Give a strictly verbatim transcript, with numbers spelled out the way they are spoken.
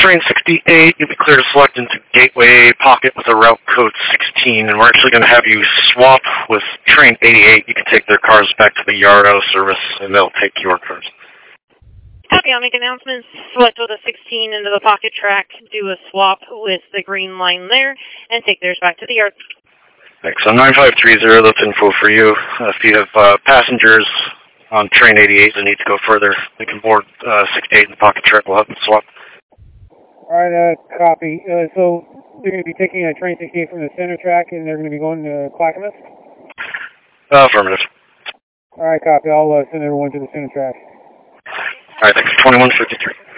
train sixty-eight, you'll be clear to select into Gateway Pocket with a route code sixteen, and we're actually going to have you swap with train eighty-eight. You can take their cars back to the yard out of service, and they'll take your cars. Copy, I'll make announcements. Select with a sixteen into the pocket track, do a swap with the green line there, and take theirs back to the yard. Thanks. On nine five three zero, that's info for you. Uh, if you have uh, passengers on train eighty-eight that need to go further, they can board uh, sixty-eight in the pocket track. We'll have them swap. All right, uh, copy. Uh, so they're going to be taking a train sixty-eight from the center track, and they're going to be going to Clackamas? Uh, affirmative. All right, copy. I'll uh, send everyone to the center track. All right, thanks. twenty-one fifty-three.